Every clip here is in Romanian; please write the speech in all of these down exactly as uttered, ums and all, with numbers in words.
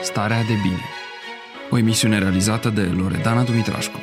Starea de bine. O emisiune realizată de Loredana Dumitrașcu.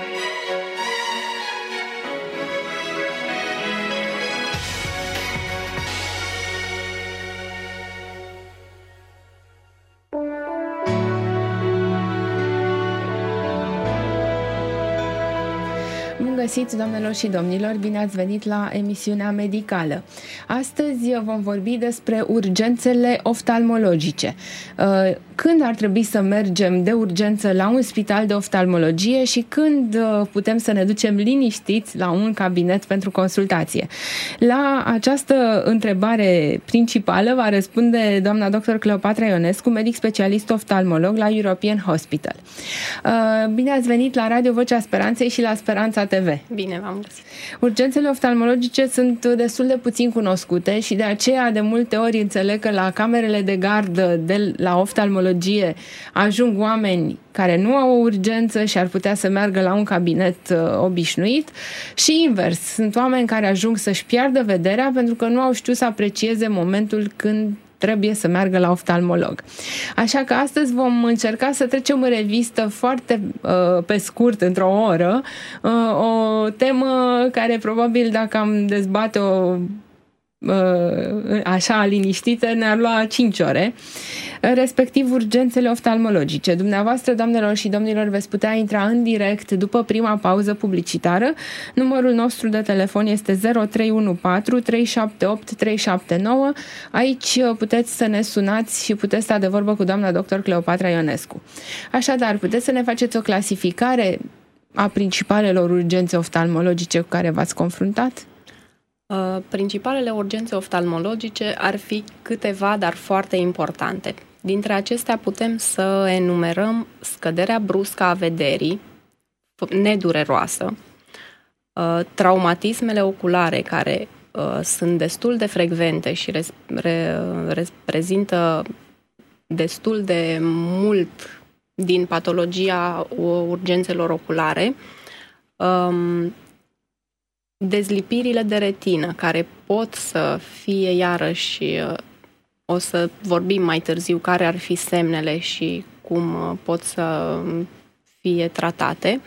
Bun găsit, doamnelor și domnilor, bine ați venit la emisiunea medicală. Astăzi vom vorbi despre urgențele oftalmologice. Când ar trebui să mergem de urgență la un spital de oftalmologie și când putem să ne ducem liniștiți la un cabinet pentru consultație? La această întrebare principală va răspunde doamna doctor Cleopatra Ionescu, medic specialist oftalmolog la European Hospital. Bine ați venit la Radio Vocea Speranței și la Speranța T V. Bine v-am găsit. Urgențele oftalmologice sunt destul de puțin cunoscute și de aceea de multe ori înțeleg că la camerele de gardă de la oftalmologie ajung oameni care nu au o urgență și ar putea să meargă la un cabinet uh, obișnuit și invers. Sunt oameni care ajung să-și piardă vederea pentru că nu au știut să aprecieze momentul când trebuie să meargă la oftalmolog. Așa că astăzi vom încerca să trecem în revistă foarte uh, pe scurt, într-o oră, uh, o temă care probabil dacă am dezbate-o așa liniștită ne-ar lua cinci ore, respectiv urgențele oftalmologice. Dumneavoastră, doamnelor și domnilor, veți putea intra în direct după prima pauză publicitară. Numărul nostru de telefon este zero trei unu patru trei șapte opt trei șapte nouă. Aici puteți să ne sunați și puteți sta de vorbă cu doamna doctor Cleopatra Ionescu. Așadar, puteți să ne faceți o clasificare a principalelor urgențe oftalmologice cu care v-ați confruntat? Uh, principalele urgențe oftalmologice ar fi câteva, dar foarte importante. Dintre acestea putem să enumerăm scăderea bruscă a vederii, nedureroasă, uh, traumatismele oculare, care uh, sunt destul de frecvente și re- re- reprezintă destul de mult din patologia urgențelor oculare, um, dezlipirile de retină, care pot să fie iarăși, o să vorbim mai târziu care ar fi semnele și cum pot să fie tratate.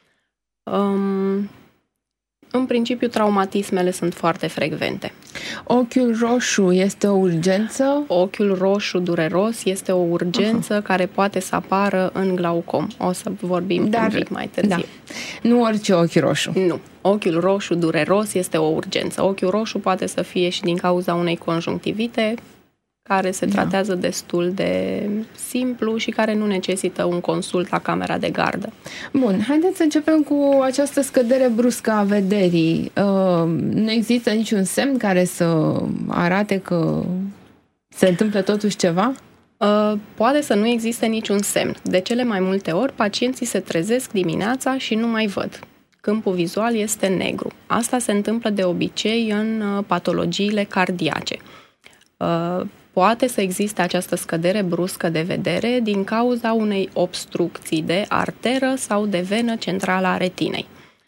Um, în principiu, traumatismele sunt foarte frecvente. Ochiul roșu este o urgență? Ochiul roșu dureros este o urgență uh-huh. care poate să apară în glaucom. O să vorbim Dar, un pic mai târziu. Da. Nu orice ochi roșu. Nu. Ochiul roșu dureros este o urgență. Ochiul roșu poate să fie și din cauza unei conjunctivite care se tratează da. destul de simplu și care nu necesită un consult la camera de gardă. Bun, haideți să începem cu această scădere bruscă a vederii. Uh, nu există niciun semn care să arate că se întâmplă totuși ceva? Uh, poate să nu existe niciun semn. De cele mai multe ori, pacienții se trezesc dimineața și nu mai văd. Câmpul vizual este negru. Asta se întâmplă de obicei în uh, patologiile cardiace. Uh, Poate să existe această scădere bruscă de vedere din cauza unei obstrucții de arteră sau de venă centrală a retinei.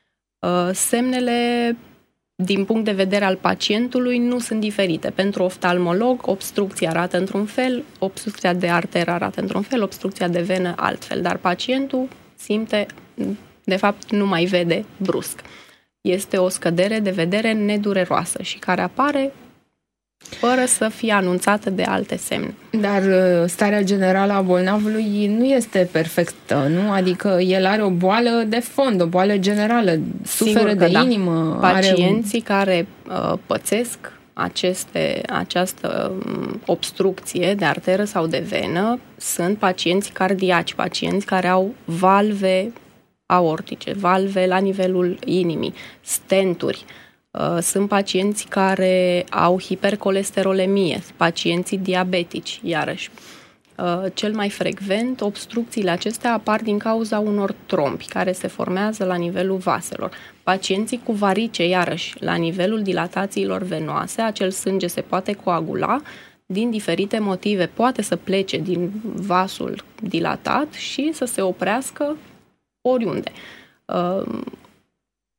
Semnele din punct de vedere al pacientului nu sunt diferite. Pentru oftalmolog, obstrucția arată într-un fel, obstrucția de arteră arată într-un fel, obstrucția de venă altfel, dar pacientul simte, de fapt, nu mai vede brusc. Este o scădere de vedere nedureroasă și care apare fără să fie anunțată de alte semne. Dar starea generală a bolnavului nu este perfectă, nu? Adică el are o boală de fond, o boală generală, suferă de da. inimă. Pacienții are... care uh, pățesc aceste, această obstrucție de arteră sau de venă sunt pacienți cardiaci, pacienți care au valve aortice, valve la nivelul inimii, stenturi. Sunt pacienți care au hipercolesterolemie, pacienții diabetici, iarăși. Cel mai frecvent, obstrucțiile acestea apar din cauza unor trombi care se formează la nivelul vaselor. Pacienții cu varice, iarăși, la nivelul dilatațiilor venoase, acel sânge se poate coagula din diferite motive. Poate să plece din vasul dilatat și să se oprească oriunde.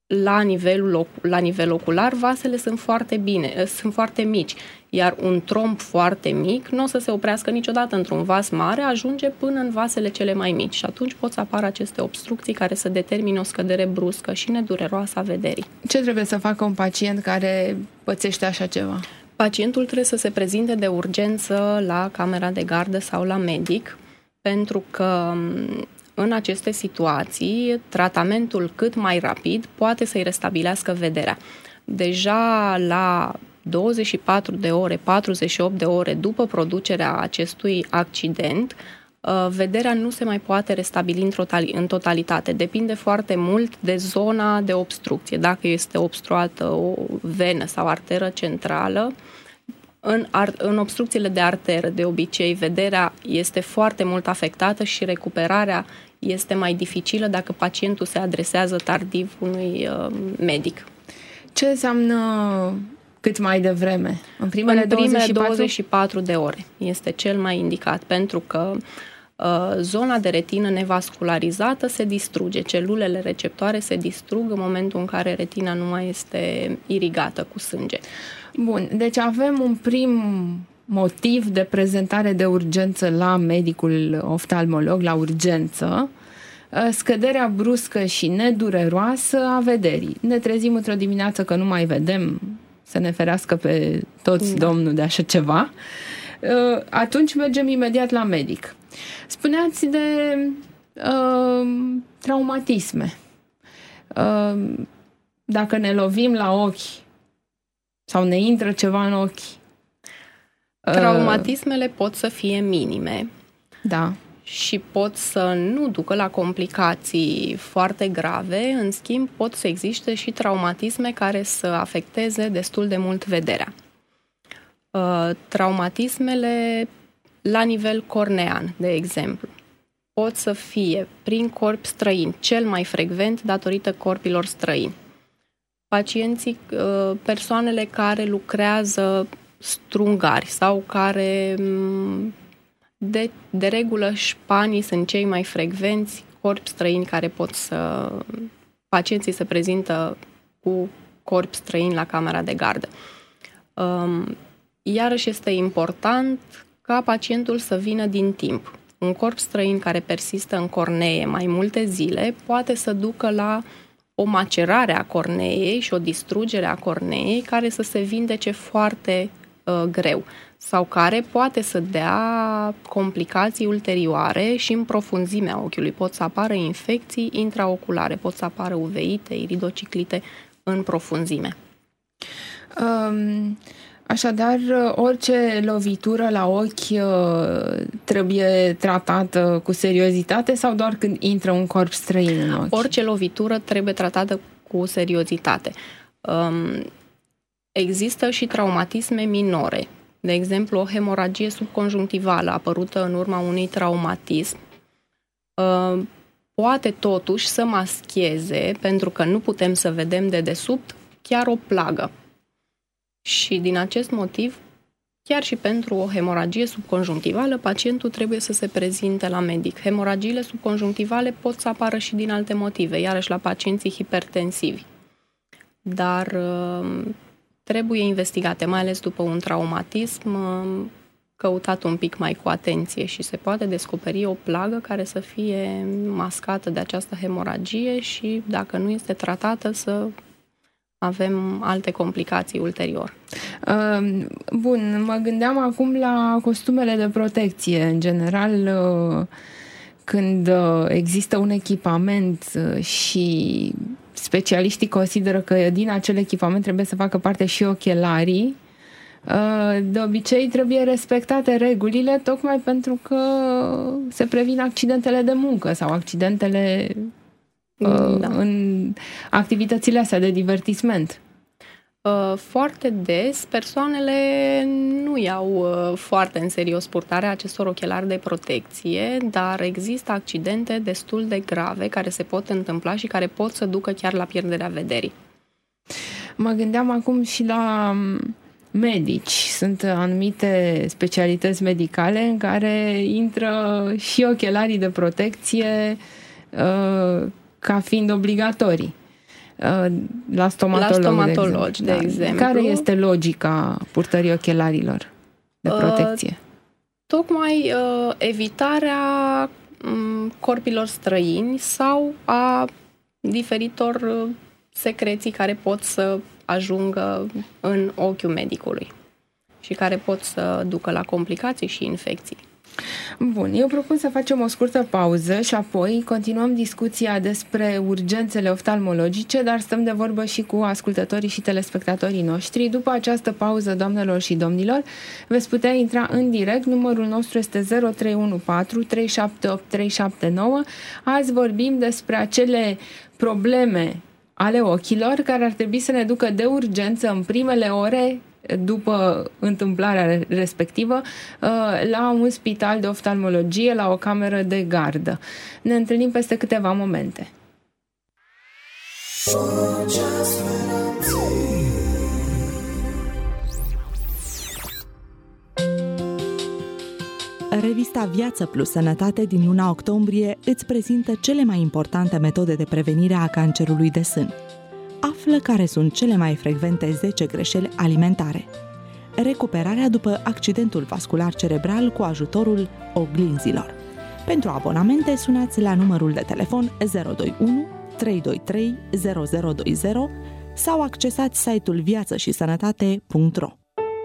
la nivelul, la nivel ocular, vasele sunt foarte bine, sunt foarte mici, iar un tromb foarte mic nu o să se oprească niciodată într-un vas mare, ajunge până în vasele cele mai mici și atunci pot să apară aceste obstrucții care să determine o scădere bruscă și nedureroasă a vederii. Ce trebuie să facă un pacient care pățește așa ceva? Pacientul trebuie să se prezinte de urgență la camera de gardă sau la medic, pentru că în aceste situații, tratamentul cât mai rapid poate să-i restabilească vederea. Deja la douăzeci și patru de ore, patruzeci și opt de ore după producerea acestui accident, vederea nu se mai poate restabili în totalitate. Depinde foarte mult de zona de obstrucție. Dacă este obstruată o venă sau arteră centrală, În, ar, în obstrucțiile de arteră, de obicei, vederea este foarte mult afectată și recuperarea este mai dificilă dacă pacientul se adresează tardiv unui uh, medic. Ce înseamnă cât mai devreme? În primele, în primele douăzeci și patru? douăzeci și patru de ore este cel mai indicat, pentru că uh, zona de retină nevascularizată se distruge, celulele receptoare se distrug în momentul în care retina nu mai este irigată cu sânge. Bun, deci avem un prim motiv de prezentare de urgență la medicul oftalmolog, la urgență, scăderea bruscă și nedureroasă a vederii. Ne trezim într-o dimineață că nu mai vedem, să ne ferească pe toți da. Domnul de așa ceva, atunci mergem imediat la medic. Spuneați de uh, traumatisme. Uh, dacă ne lovim la ochi sau ne intră ceva în ochi. Traumatismele pot să fie minime. Da. Și pot să nu ducă la complicații foarte grave, în schimb pot să existe și traumatisme care să afecteze destul de mult vederea. Traumatismele la nivel cornean, de exemplu, pot să fie prin corpi străini, cel mai frecvent datorită corpilor străini. Pacienții, persoanele care lucrează strungari sau care, de, de regulă, șpanii sunt cei mai frecvenți, corpi străini care pot să... Pacienții se prezintă cu corpi străini la camera de gardă. Iarăși este important ca pacientul să vină din timp. Un corp străin care persistă în cornee mai multe zile poate să ducă la o macerare a corneei și o distrugere a corneei care să se vindece foarte uh, greu sau care poate să dea complicații ulterioare și în profunzimea ochiului. Pot să apară infecții intraoculare, pot să apară uveite, iridociclite în profunzime. Um... Așadar, orice lovitură la ochi trebuie tratată cu seriozitate sau doar când intră un corp străin în ochi? Orice lovitură trebuie tratată cu seriozitate. Există și traumatisme minore. De exemplu, o hemoragie subconjunctivală apărută în urma unui traumatism poate totuși să mascheze, pentru că nu putem să vedem de desubt, chiar o plagă. Și din acest motiv, chiar și pentru o hemoragie subconjunctivală, pacientul trebuie să se prezinte la medic. Hemoragiile subconjunctivale pot să apară și din alte motive, iarăși la pacienții hipertensivi. Dar trebuie investigate, mai ales după un traumatism, căutat un pic mai cu atenție și se poate descoperi o plagă care să fie mascată de această hemoragie și, dacă nu este tratată, să avem alte complicații ulterior. Bun, mă gândeam acum la costumele de protecție. În general, când există un echipament și specialiștii consideră că din acel echipament trebuie să facă parte și ochelarii, de obicei trebuie respectate regulile tocmai pentru că se previn accidentele de muncă sau accidentele da. în activitățile astea de divertisment. Foarte des, persoanele nu iau foarte în serios purtarea acestor ochelari de protecție, dar există accidente destul de grave care se pot întâmpla și care pot să ducă chiar la pierderea vederii. Mă gândeam acum și la medici. Sunt anumite specialități medicale în care intră și ochelarii de protecție ca fiind obligatorii. la stomatolog, la stomatologi, de, de, exemplu. exemplu. Care este logica purtării ochelarilor de protecție? Uh, tocmai uh, evitarea um, corpilor străini sau a diferitor uh, secreții care pot să ajungă în ochiul medicului și care pot să ducă la complicații și infecții. Bun, eu propun să facem o scurtă pauză și apoi continuăm discuția despre urgențele oftalmologice, dar stăm de vorbă și cu ascultătorii și telespectatorii noștri. După această pauză, doamnelor și domnilor, veți putea intra în direct. Numărul nostru este zero trei unu patru trei șapte opt trei șapte nouă. Azi vorbim despre acele probleme ale ochilor care ar trebui să ne ducă de urgență în primele ore după întâmplarea respectivă la un spital de oftalmologie, la o cameră de gardă. Ne întâlnim peste câteva momente. Revista Viață Plus Sănătate din luna octombrie îți prezintă cele mai importante metode de prevenire a cancerului de sân. Află care sunt cele mai frecvente zece greșeli alimentare. Recuperarea după accidentul vascular cerebral cu ajutorul oglinzilor. Pentru abonamente, sunați la numărul de telefon zero doi unu trei doi trei zero zero doi zero sau accesați site-ul viață și sănătate punct ro.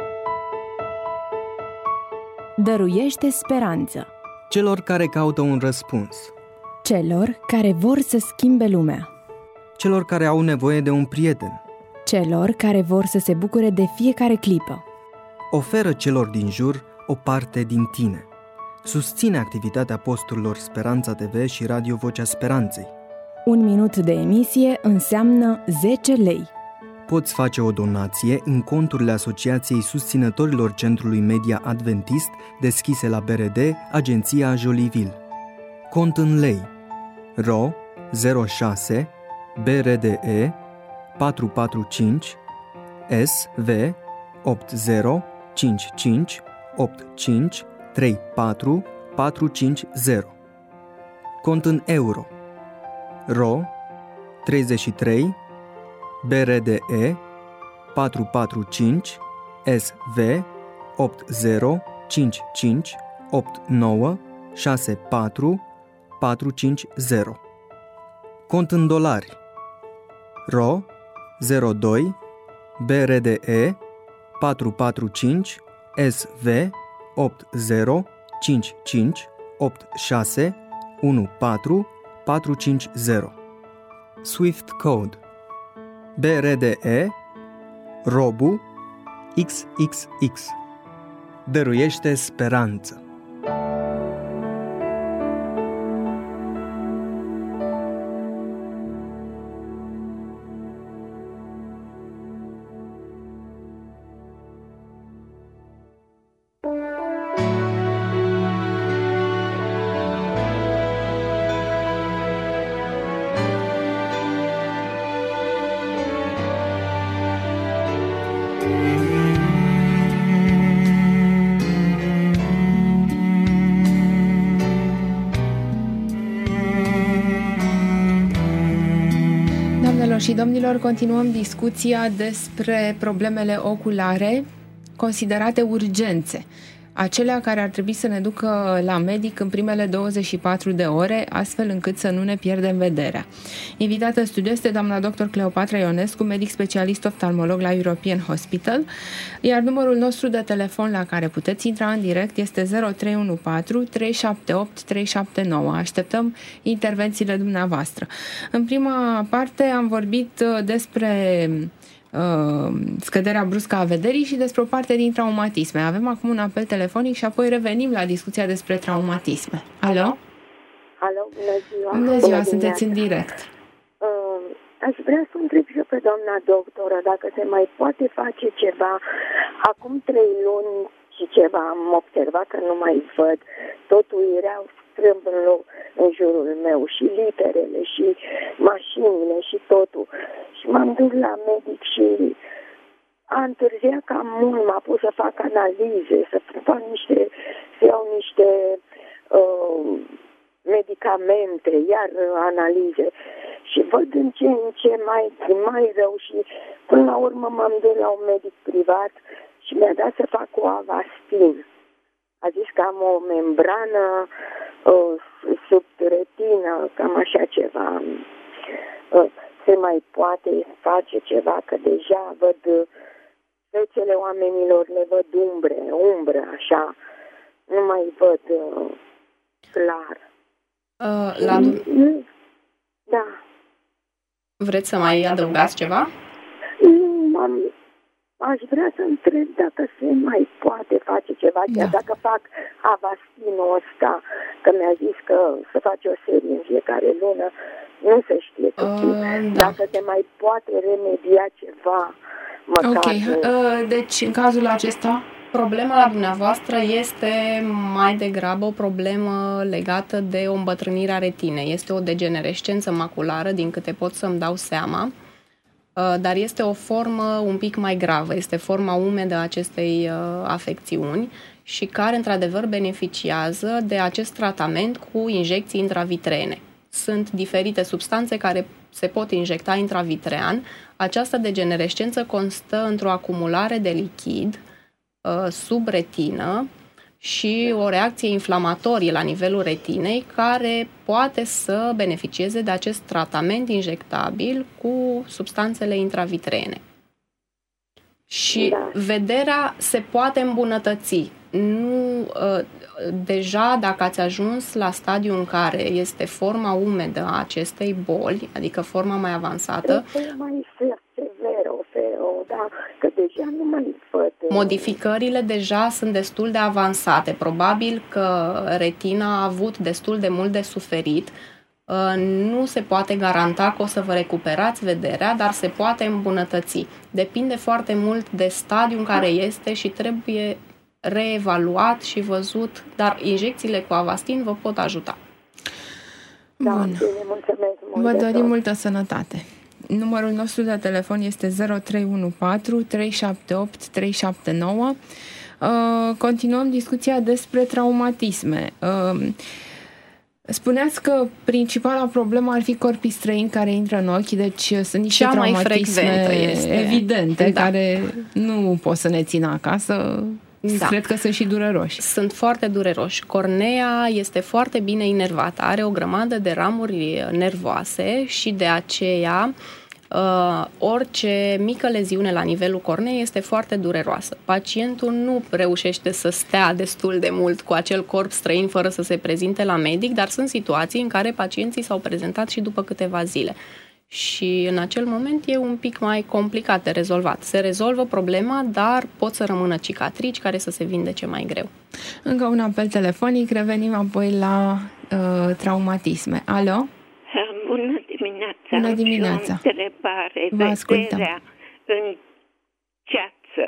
Dăruiește speranță celor care caută un răspuns, celor care vor să schimbe lumea, celor care au nevoie de un prieten, celor care vor să se bucure de fiecare clipă. Oferă celor din jur o parte din tine. Susține activitatea posturilor Speranța T V și Radio Vocea Speranței. Un minut de emisie înseamnă zece lei. Poți face o donație în conturile Asociației Susținătorilor Centrului Media Adventist deschise la B R D, Agenția Joliville. Cont în lei R O zero șase B R D E patru patru cinci S V opt zero cinci cinci opt cinci trei patru patru cinci zero. Cont în euro R O treizeci și trei B R D E patru patru cinci S V opt zero cinci cinci opt nouă șase patru patru cinci zero. Cont în dolari R O zero doi B R D E patru patru cinci S V opt zero cinci cinci opt șase unu patru patru cinci zero. Swift Code B R D E Robu X X X. Dăruiește speranță. Și domnilor, continuăm discuția despre problemele oculare considerate urgențe, acelea care ar trebui să ne ducă la medic în primele douăzeci și patru de ore, astfel încât să nu ne pierdem vederea. Invitată în studio este doamna doctor Cleopatra Ionescu, medic specialist oftalmolog la European Hospital, iar numărul nostru de telefon la care puteți intra în direct este zero trei unu patru trei șapte opt trei șapte nouă. Așteptăm intervențiile dumneavoastră. În prima parte am vorbit despre scăderea bruscă a vederii și despre o parte din traumatisme. Avem acum un apel telefonic și apoi revenim la discuția despre traumatisme. Alo? Alo, bună ziua! Bună ziua, bună sunteți în direct. Uh, aș vrea să întreb și eu pe doamna doctoră dacă se mai poate face ceva. Acum trei luni și ceva am observat că nu mai văd. Totul era strâmb în, loc, în jurul meu, și literele, și mașinile, și totul. Și m-am dus la medic și a întârziat cam mult, m-a pus să fac analize, să fac niște, să iau niște uh, medicamente, iar analize. și văd în ce în ce mai, mai rău și până la urmă m-am dus la un medic privat și mi-a dat să fac o Avastin. A zis că am o membrană uh, sub retină, cam așa ceva. Uh, se mai poate face ceva, că deja văd uh, fețele oamenilor, le văd umbre, umbră, așa. Nu mai văd uh, clar. Uh, la... Da. Vreți să mai adăugați ceva? Nu, am, aș vrea să întreb dacă se mai poate face ceva, chiar da. Dacă fac Avastinul ăsta, că mi-a zis că să face o serie în fiecare lună, nu se știe că uh, da. Dacă se mai poate remedia ceva, măcar... Ok, uh, deci în cazul acesta... Problema la dumneavoastră este mai degrabă o problemă legată de o îmbătrânire a retinei. Este o degenerescență maculară, din câte pot să-mi dau seama, dar este o formă un pic mai gravă. Este forma umedă a acestei afecțiuni și care, într-adevăr, beneficiază de acest tratament cu injecții intravitreene. Sunt diferite substanțe care se pot injecta intravitrean. Această degenerescență constă într-o acumulare de lichid sub retină și o reacție inflamatorie la nivelul retinei care poate să beneficieze de acest tratament injectabil cu substanțele intravitreene. Și da. Vederea se poate îmbunătăți. Nu, deja dacă ați ajuns la stadiul în care este forma umedă a acestei boli, adică forma mai avansată, mai severă, o, da, că deja nu mai văd. Modificările deja sunt destul de avansate. Probabil că retina a avut destul de mult de suferit. Nu se poate garanta că o să vă recuperați vederea, dar se poate îmbunătăți. Depinde foarte mult de stadiul în care este și trebuie reevaluat și văzut, dar injecțiile cu Avastin vă pot ajuta. Da, bine, mulțumesc mult. Vă dorim multă sănătate. Numărul nostru de telefon este zero trei unu patru trei șapte opt trei șapte nouă. Uh, continuăm discuția despre traumatisme. Uh, spuneați că principala problemă ar fi corpii străini care intră în ochi, deci sunt niște Cea traumatisme mai este. evidente, Da. Care nu pot să ne țină acasă. Da. Cred că sunt și dureroși. Sunt foarte dureroși. Cornea este foarte bine inervată, are o grămadă de ramuri nervoase și de aceea uh, orice mică leziune la nivelul corneei este foarte dureroasă. Pacientul nu reușește să stea destul de mult cu acel corp străin fără să se prezinte la medic, dar sunt situații în care pacienții s-au prezentat și după câteva zile. Și în acel moment e un pic mai complicat de rezolvat. Se rezolvă problema, dar pot să rămână cicatrici care să se vindece mai greu. Încă un apel telefonic, revenim apoi la uh, traumatisme. Alo? Bună dimineața! Bună dimineața! Am o întrebare. Vă ascultăm. Vederea în ceață.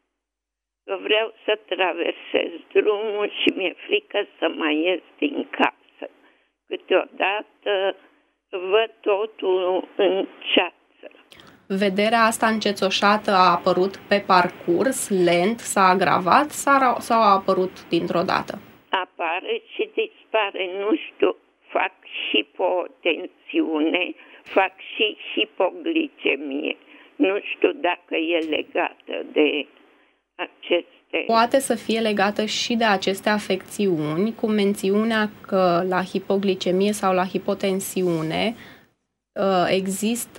Vreau să traversez drumul și mi-e frică să mai ies din casă. Câteodată văd totul în ceață. Vederea asta încețoșată a apărut pe parcurs, lent, s-a agravat sau, sau a apărut dintr-o dată? Apare și dispare, nu știu, fac hipotensiune, fac și hipoglicemie. Nu știu dacă e legată de aceste... Poate să fie legată și de aceste afecțiuni, cu mențiunea că la hipoglicemie sau la hipotensiune există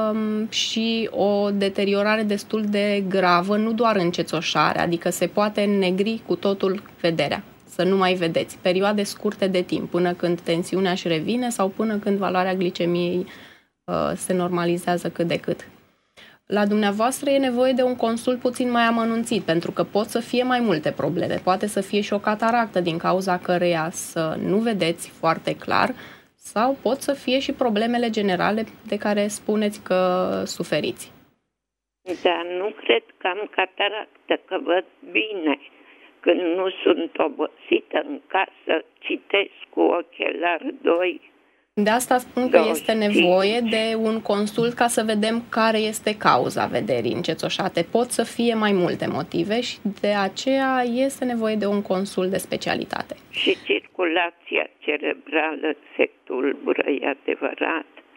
și o deteriorare destul de gravă, nu doar încețoșare, adică se poate înnegri cu totul vederea, să nu mai vedeți, perioade scurte de timp, până când tensiunea își revine sau până când valoarea glicemiei se normalizează cât de cât. La dumneavoastră e nevoie de un consult puțin mai amănunțit, pentru că pot să fie mai multe probleme. Poate să fie și o cataractă din cauza căreia să nu vedeți foarte clar, sau pot să fie și problemele generale de care spuneți că suferiți. Da, nu cred că am cataractă, că văd bine. Când nu sunt obosită în casă, citesc cu ochelari doi. De asta spun că este nevoie de un consult ca să vedem care este cauza vederii încețoșate. Pot să fie mai multe motive și de aceea este nevoie de un consult de specialitate. Și circulația cerebrală se tulbură, e adevărat?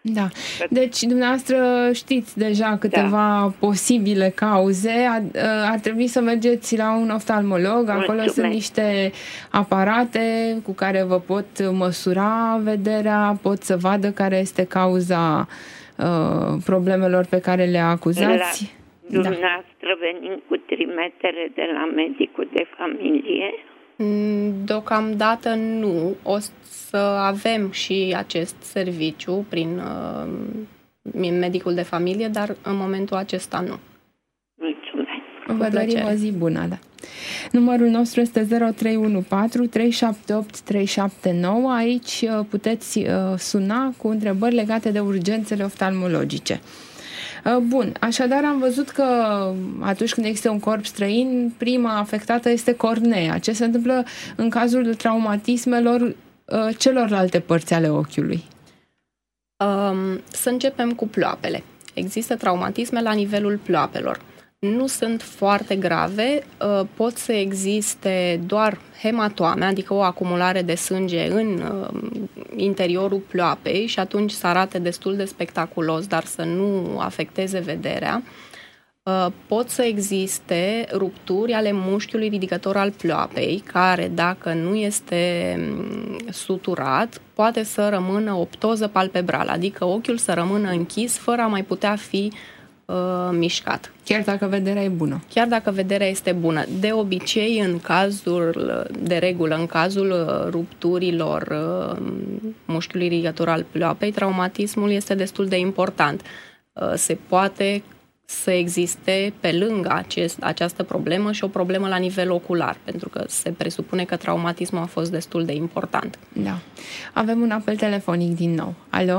Da. Deci, dumneavoastră știți deja câteva da. posibile cauze. Ar, ar trebui să mergeți la un oftalmolog. Acolo Mulțumesc. sunt niște aparate cu care vă pot măsura vederea, pot să vadă care este cauza uh, problemelor pe care le acuzați. La dumneavoastră da. venim cu trimitere de la medicul de familie? Deocamdată nu. O să avem și acest serviciu prin uh, medicul de familie, dar în momentul acesta nu. Mulțumesc. Vă dorim o zi bună, da. Numărul nostru este zero trei unu patru trei șapte opt trei șapte nouă. Aici puteți suna cu întrebări legate de urgențele oftalmologice. Bun, așadar am văzut că atunci când există un corp străin, prima afectată este cornea. Ce se întâmplă în cazul traumatismelor celorlalte părți ale ochiului? Um, să începem cu ploapele. Există traumatisme la nivelul ploapelor. Nu sunt foarte grave, pot să existe doar hematoame, adică o acumulare de sânge în interiorul ploapei și atunci să arate destul de spectaculos, dar să nu afecteze vederea. Pot să existe rupturi ale mușchiului ridicător al ploapei, care, dacă nu este suturat, poate să rămână o ptoză palpebrală, adică ochiul să rămână închis fără a mai putea fi uh, mișcat. Chiar dacă vederea e bună. Chiar dacă vederea este bună. De obicei, în cazul, de regulă, în cazul rupturilor uh, mușchiului ridicător al ploapei, traumatismul este destul de important. Uh, se poate să existe pe lângă acest, această problemă și o problemă la nivel ocular, pentru că se presupune că traumatismul a fost destul de important. Da. Avem un apel telefonic din nou. Alo?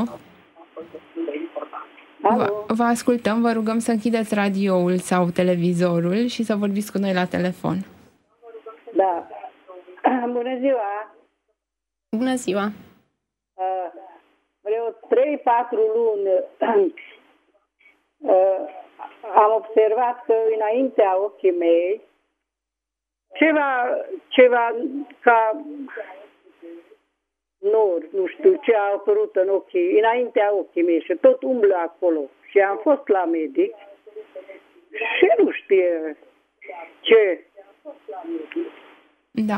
Vă, vă ascultăm, vă rugăm să închideți radioul sau televizorul și să vorbiți cu noi la telefon. Da. Bună ziua! Bună ziua! Uh, vreo trei patru luni uh, am observat că înaintea ochii mei ceva, ceva ca nor, nu știu ce a apărut în ochii, înaintea ochii mei și tot umblă acolo. Și am fost la medic și nu știe ce. Da.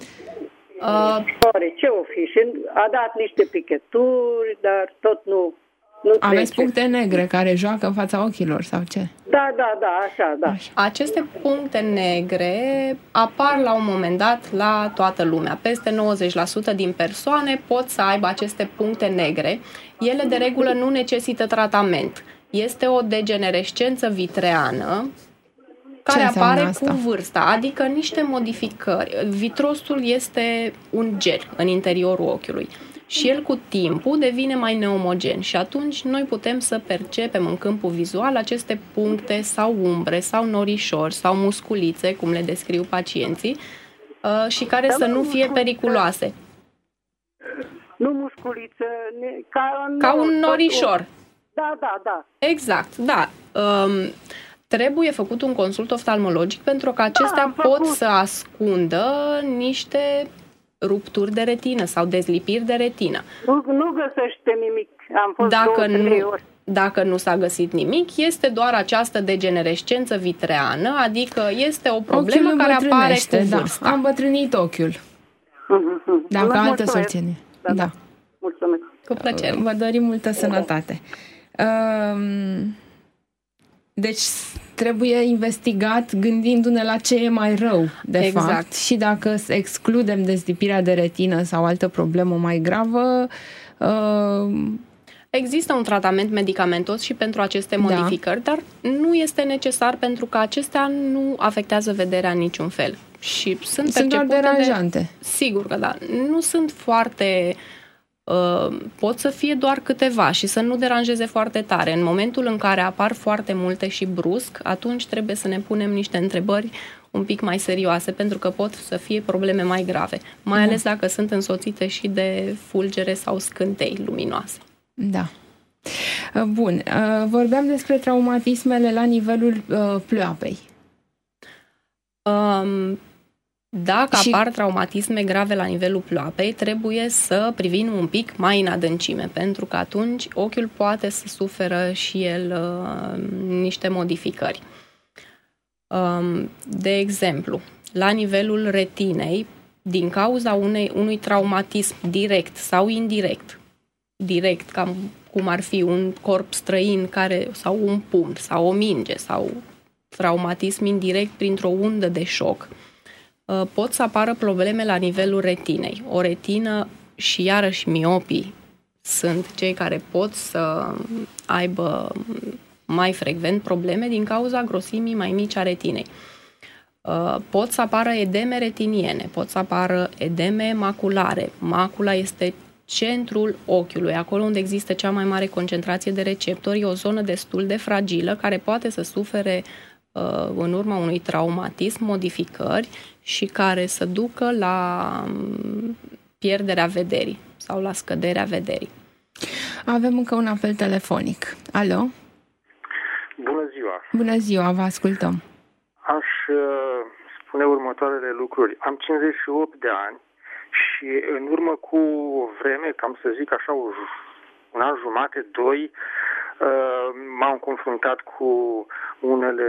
Uh, ce o fi? Și a dat niște picheturi, dar tot nu. Nu Aveți puncte negre care joacă în fața ochilor sau ce? Da, da, da, așa, da. Așa. Aceste puncte negre apar la un moment dat la toată lumea. Peste nouăzeci la sută din persoane pot să aibă aceste puncte negre. Ele de regulă nu necesită tratament. Este o degenerescență vitreană care apare asta? cu vârsta, adică niște modificări. Vitrosul este un gel în interiorul ochiului. Și el cu timpul devine mai neomogen și atunci noi putem să percepem în câmpul vizual aceste puncte sau umbre sau norișori sau musculițe, cum le descriu pacienții, și care să nu fie periculoase. Nu musculiță, ca un, ca un norișor. Da, da, da. Exact, da. Um, trebuie făcut un consult oftalmologic pentru că acestea da, pot să ascundă niște rupturi de retină sau dezlipiri de retină. Nu, nu găsește nimic. Am fost dacă, două, nu, ori. dacă nu s-a găsit nimic, este doar această degenerescență vitreană, adică este o problemă care apare cu vârsta. Da. Am îmbătrânit ochiul. Uh-huh. Dacă altă mulțumesc. soluție. Da, da. Mulțumesc. Cu plăcere. Vă dorim multă sănătate. Um, deci trebuie investigat gândindu-ne la ce e mai rău, de exact. fapt. Și dacă excludem dezlipirea de retină sau altă problemă mai gravă, uh, există un tratament medicamentos și pentru aceste modificări, da. dar nu este necesar pentru că acestea nu afectează vederea în niciun fel. Și sunt, sunt doar deranjante. De, sigur că da. Nu sunt foarte... Uh, pot să fie doar câteva și să nu deranjeze foarte tare. În momentul în care apar foarte multe și brusc, atunci trebuie să ne punem niște întrebări un pic mai serioase, pentru că pot să fie probleme mai grave, mai ales dacă sunt însoțite și de fulgere sau scântei luminoase. Da. Bun. Vorbeam despre traumatismele la nivelul uh, ploapei. Um, Dacă Și- apar traumatisme grave la nivelul ploapei, trebuie să privim un pic mai în adâncime, pentru că atunci ochiul poate să suferă și el uh, niște modificări. Um, de exemplu, la nivelul retinei, din cauza unei, unui traumatism direct sau indirect, direct, cam cum ar fi un corp străin care, sau un pumn, sau o minge, sau traumatism indirect printr-o undă de șoc, pot să apară probleme la nivelul retinei. O retină și iarăși miopii sunt cei care pot să aibă mai frecvent probleme din cauza grosimii mai mici a retinei. Pot să apară edeme retiniene, pot să apară edeme maculare. Macula este centrul ochiului, acolo unde există cea mai mare concentrație de receptori, e o zonă destul de fragilă care poate să sufere în urma unui traumatism modificări și care să ducă la pierderea vederii sau la scăderea vederii. Avem încă un apel telefonic. Alo? Bună ziua! Bună ziua, vă ascultăm. Aș uh, spune următoarele lucruri. Am cincizeci și opt de ani și în urmă cu o vreme, cam să zic așa, un an jumate, doi, uh, m-am confruntat cu unele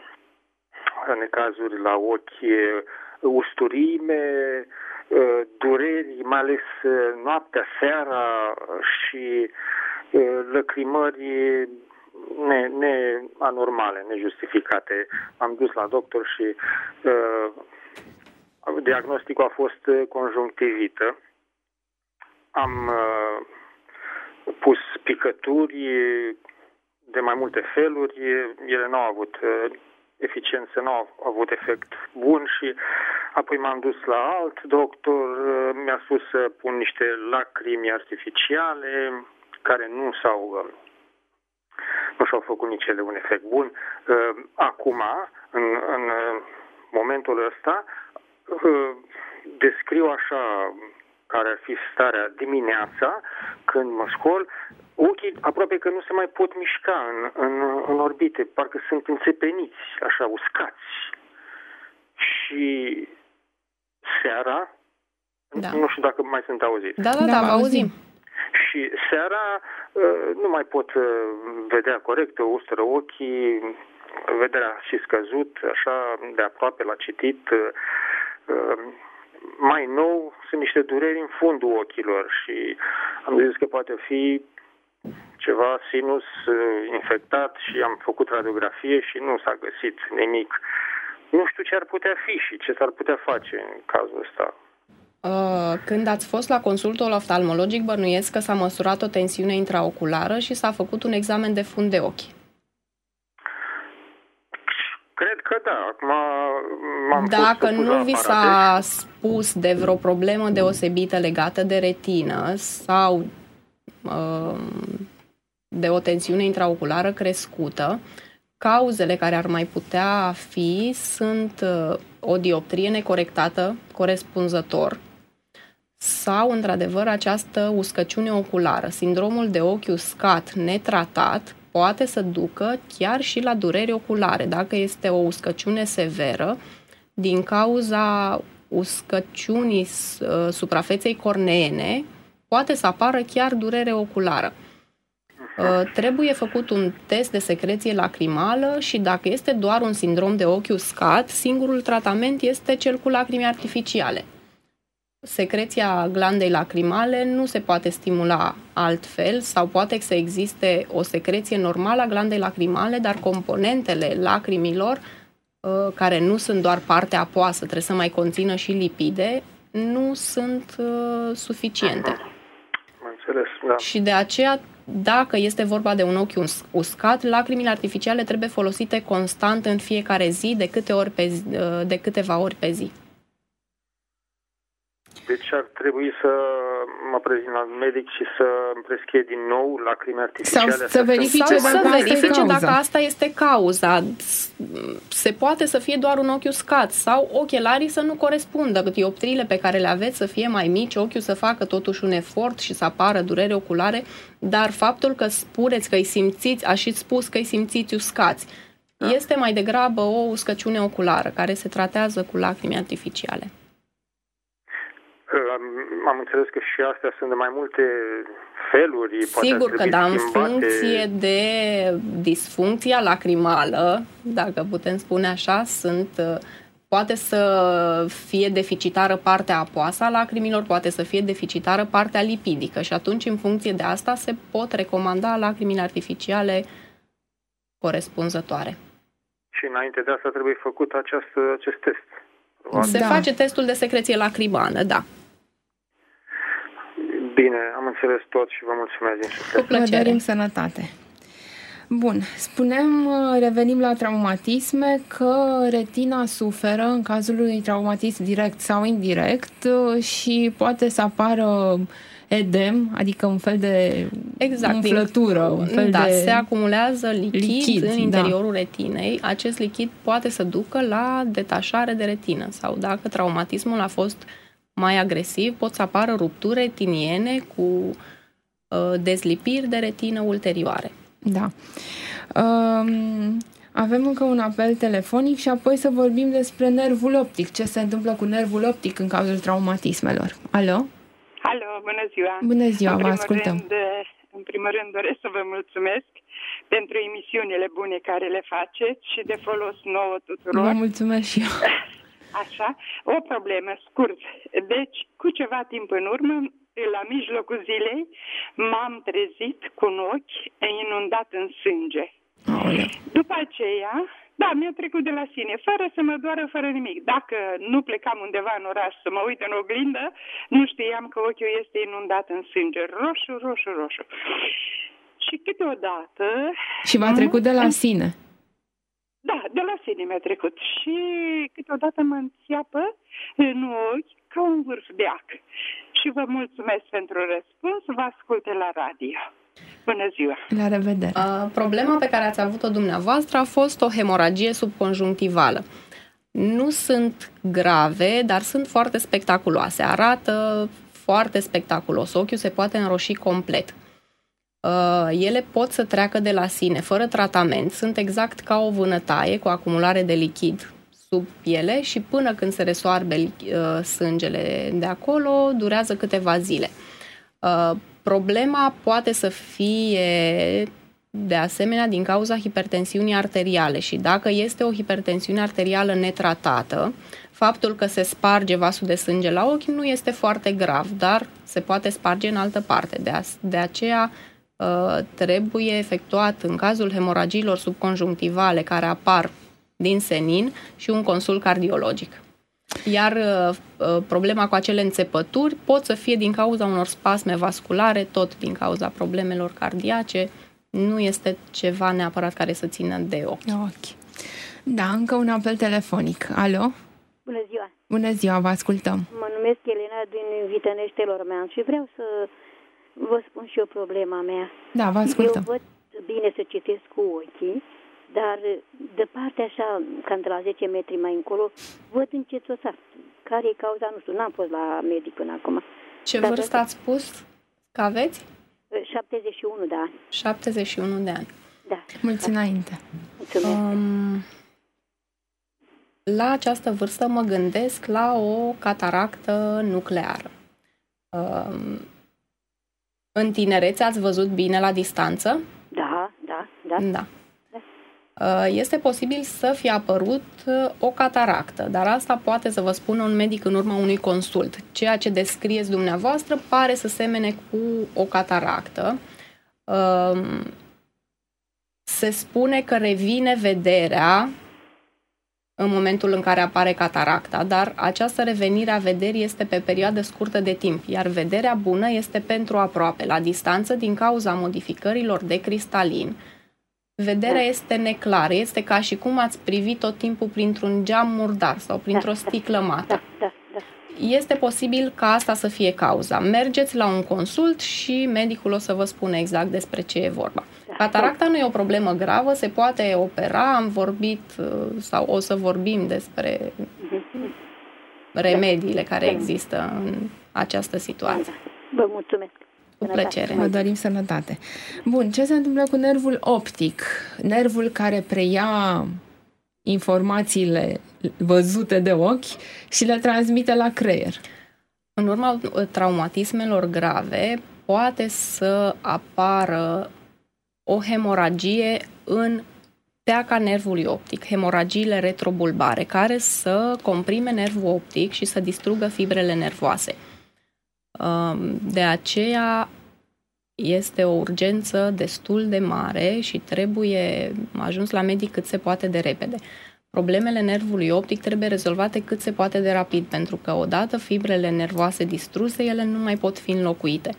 necazuri la ochi, usturime, uh, dureri, mai ales noaptea, seara și uh, lăcrimări Ne, ne anormale, nejustificate. Am dus la doctor și uh, diagnosticul a fost conjunctivită. Am uh, pus picături de mai multe feluri, ele n-au avut uh, eficiență, n-au avut efect bun și apoi m-am dus la alt doctor, uh, mi-a spus să pun niște lacrimi artificiale care nu s-au uh, nu și-au făcut nici ele un efect bun. Acum, în, în momentul ăsta, descriu așa care ar fi starea dimineața, când mă scol, ochii aproape că nu se mai pot mișca în, în, în orbite, parcă sunt înțepeniți, așa, uscați. Și seara, da. Nu știu dacă mai sunt auziți. Da, da, da, da, vă auzim. Și seara nu mai pot vedea corect, o ustură ochii, vederea și scăzut, așa de aproape la citit. Mai nou sunt niște dureri în fundul ochilor și am zis că poate fi ceva sinus infectat și am făcut radiografie și nu s-a găsit nimic. Nu știu ce ar putea fi și ce s-ar putea face în cazul ăsta. Când ați fost la consultul oftalmologic, bănuiesc că s-a măsurat o tensiune intraoculară și s-a făcut un examen de fund de ochi. Cred că da. Acum m-am Dacă nu vi s-a spus de vreo problemă deosebită legată de retină sau de o tensiune intraoculară crescută, cauzele care ar mai putea fi sunt o dioptrie necorectată corespunzător sau, într-adevăr, această uscăciune oculară. Sindromul de ochi uscat netratat poate să ducă chiar și la dureri oculare. Dacă este o uscăciune severă, din cauza uscăciunii suprafeței corneene, poate să apară chiar durere oculară. Trebuie făcut un test de secreție lacrimală și dacă este doar un sindrom de ochi uscat, singurul tratament este cel cu lacrimi artificiale. Secreția glandei lacrimale nu se poate stimula altfel sau poate să existe o secreție normală a glandei lacrimale, dar componentele lacrimilor, care nu sunt doar partea apoasă, trebuie să mai conțină și lipide, nu sunt suficiente. Am înțeles, da. Și de aceea, dacă este vorba de un ochi uscat, lacrimile artificiale trebuie folosite constant în fiecare zi, de, câte ori pe zi, de câteva ori pe zi. Deci ar trebui să mă prezint la medic și să îmi prescrie din nou lacrimi artificiale. Sau să verifice, sau dacă, să verifice asta dacă asta este cauza. Se poate să fie doar un ochi uscat sau ochelarii să nu corespundă, dioptriile pe care le aveți să fie mai mici, ochiul să facă totuși un efort și să apară durere oculare, dar faptul că spuneți că îi simțiți, aș și spus că îi simțiți uscați, Da. Este mai degrabă o uscăciune oculară care se tratează cu lacrimi artificiale. Am înțeles că și astea sunt de mai multe feluri. Sigur că da, în funcție de disfuncția lacrimală, dacă putem spune așa, sunt, poate să fie deficitară partea apoasă a lacrimilor, poate să fie deficitară partea lipidică și atunci, în funcție de asta, se pot recomanda lacrimile artificiale corespunzătoare. Și înainte de asta trebuie făcut acest, acest test. Se da. face testul de secreție lacrimală, da. Bine, am înțeles tot și vă mulțumesc din suflet. Cu plăcere. Vă dorim sănătate. Bun, spunem, revenim la traumatisme, că retina suferă în cazul unui traumatism direct sau indirect și poate să apară edem, adică un fel de exact, umflătură, un fel da, de se acumulează lichid, lichid în interiorul da. retinei. Acest lichid poate să ducă la detașare de retină sau dacă traumatismul a fost mai agresiv, pot să apară rupturi retiniene cu uh, dezlipiri de retină ulterioare. Da. Um, avem încă un apel telefonic și apoi să vorbim despre nervul optic. Ce se întâmplă cu nervul optic în cazul traumatismelor. Alo? Alo, bună ziua! Bună ziua, în vă ascultăm! Rând, în primul rând doresc să vă mulțumesc pentru emisiunile bune care le faceți și de folos nouă tuturor. Vă mulțumesc și eu! Așa, o problemă scurt. Deci, cu ceva timp în urmă, la mijlocul zilei, m-am trezit cu un ochi inundat în sânge. Aolea. După aceea, da, mi-a trecut de la sine, fără să mă doară, fără nimic. Dacă nu plecam undeva în oraș să mă uit în oglindă, nu știam că ochiul este inundat în sânge. Roșu, roșu, roșu. Și câteodată... Și v-a trecut de la sine? Da, de la sine mi-a trecut. Și câteodată mă înțeapă în ochi ca un vârf de ac. Și vă mulțumesc pentru răspuns, vă ascult la radio. Bună ziua! La revedere! Uh, problema pe care ați avut-o dumneavoastră a fost o hemoragie subconjunctivală. Nu sunt grave, dar sunt foarte spectaculoase. Arată foarte spectaculos. Ochiul se poate înroși complet. Uh, ele pot să treacă de la sine, fără tratament. Sunt exact ca o vânătaie cu acumulare de lichid sub piele și până când se resoarbe uh, sângele de acolo, durează câteva zile. Uh, problema poate să fie de asemenea din cauza hipertensiunii arteriale și dacă este o hipertensiune arterială netratată, faptul că se sparge vasul de sânge la ochi nu este foarte grav, dar se poate sparge în altă parte. De, a, de aceea uh, trebuie efectuat în cazul hemoragiilor subconjunctivale care apar din senin și un consult cardiologic. Iar uh, problema cu acele înțepături pot să fie din cauza unor spasme vasculare, tot din cauza problemelor cardiace. Nu este ceva neapărat care să țină de ochi. ochi. Da, încă un apel telefonic. Alo? Bună ziua! Bună ziua, vă ascultăm. Mă numesc Elena din Vitănești Lorman și vreau să vă spun și eu problema mea. Da, vă ascultăm. Eu văd bine să citesc cu ochii, dar departe așa, cam de la zece metri mai încolo, văd încețosat. Care e cauza? Nu știu, n-am fost la medic până acum. Ce dar vârstă ați spus că aveți? șaptezeci și unu de ani. șaptezeci și unu de ani. Da. Mulți înainte. Mulțumesc. Um, la această vârstă mă gândesc la o cataractă nucleară. Um, în tinerețe ați văzut bine la distanță? Da, da, da. Da. Este posibil să fie apărut o cataractă, dar asta poate să vă spună un medic în urma unui consult. Ceea ce descrieți dumneavoastră pare să semene cu o cataractă. Se spune că revine vederea în momentul în care apare cataracta, dar această revenire a vederii este pe perioadă scurtă de timp, iar vederea bună este pentru aproape, la distanță, din cauza modificărilor de cristalin. Vederea este neclară, este ca și cum ați privit tot timpul printr-un geam murdar sau printr-o sticlă mată. Da, da, da. Este posibil ca asta să fie cauza. Mergeți la un consult și medicul o să vă spună exact despre ce e vorba. Cataracta nu e o problemă gravă, se poate opera, am vorbit sau o să vorbim despre remediile care există în această situație. Vă mulțumesc. Cu plăcere. Vă dorim sănătate. Bun, ce se întâmplă cu nervul optic? Nervul care preia informațiile văzute de ochi și le transmite la creier. În urma traumatismelor grave, poate să apară o hemoragie în teaca nervului optic, hemoragiile retrobulbare, care să comprime nervul optic și să distrugă fibrele nervoase. De aceea este o urgență destul de mare și trebuie ajuns la medic cât se poate de repede. Problemele nervului optic trebuie rezolvate cât se poate de rapid, pentru că odată fibrele nervoase distruse, ele nu mai pot fi înlocuite.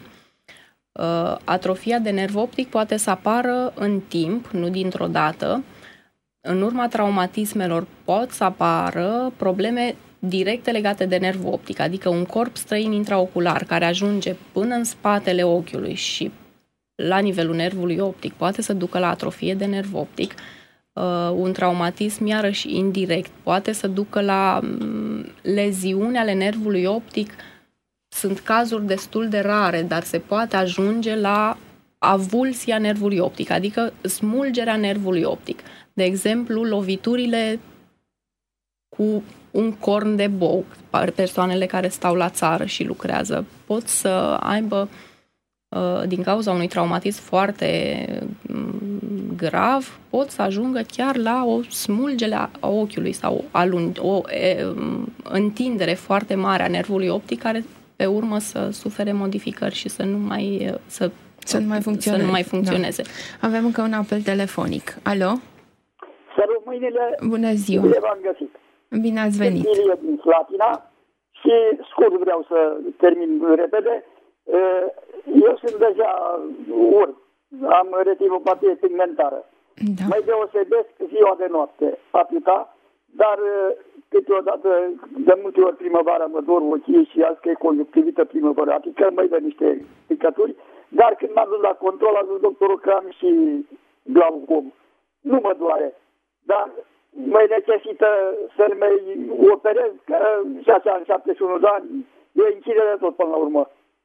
Atrofia de nerv optic poate să apară în timp, nu dintr-o dată. În urma traumatismelor pot să apară probleme directe legate de nervul optic, adică un corp străin intraocular care ajunge până în spatele ochiului și la nivelul nervului optic poate să ducă la atrofie de nerv optic. Uh, un traumatism, iarăși indirect, poate să ducă la um, leziuni ale nervului optic. Sunt cazuri destul de rare, dar se poate ajunge la avulsia nervului optic, adică smulgerea nervului optic. De exemplu, loviturile cu un corn de bou, persoanele care stau la țară și lucrează, pot să aibă, din cauza unui traumatism foarte grav, pot să ajungă chiar la o smulgere a ochiului sau o întindere foarte mare a nervului optic, care pe urmă să sufere modificări și să nu mai, să, să nu mai funcționeze. Să nu mai funcționeze. Da. Avem încă un apel telefonic. Alo? Sărut mâinile. Bună ziua. Bine v-am găsit. Bine ați venit. Ilie din Slatina și scurt vreau să termin repede. Eu sunt deja urb. Am retinopatie pigmentară. Da. Mai deosebesc ziua de noapte, atâta, dar câteodată, de multe ori primăvara mă dor ochii și azi că e conjunctivită primăvăratică, mai dă niște picături, dar când m-am dus la control, a zis doctorul că am și glaucom. Nu mă doare, dar mai necesită să-l mai operez, că șase ani, șaptezeci și unu de ani, e închide de tot până la urmă.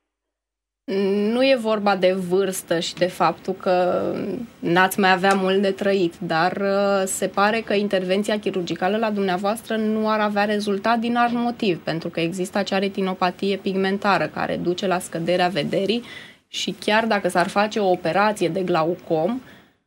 Nu e vorba de vârstă și de faptul că n-ați mai avea mult de trăit, dar se pare că intervenția chirurgicală la dumneavoastră nu ar avea rezultat din alt motiv, pentru că există acea retinopatie pigmentară care duce la scăderea vederii și chiar dacă s-ar face o operație de glaucom,